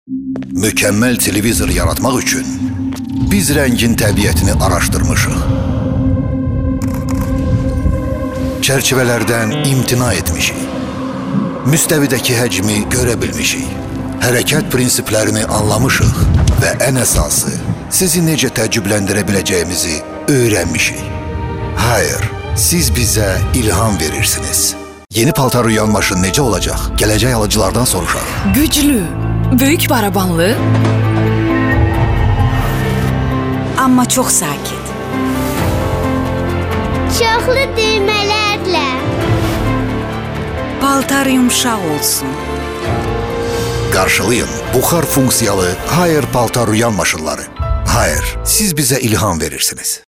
Mükəmməl televizor yaratmaq üçün biz rəngin təbiətini araşdırmışıq. Çərçivələrdən imtina etmişik. Müstəvidəki həcmi görə bilmişik. Hərəkət prinsiplərini anlamışıq və ən əsası, sizi necə təəccübləndirə biləcəyimizi öyrənmişik. Hayır, siz bizə ilham verirsiniz. Yeni paltar yuyan maşın necə olacaq? Gələcək alıcılardan soruşaq. Güclü, böyük barabanlı, amma çox sakit. Çoxlu düymələrlə. Paltar yumşaq olsun. Qarşılayın buxar funksiyalı Haier paltar yuyan maşınları. Haier, siz bizə ilham verirsiniz.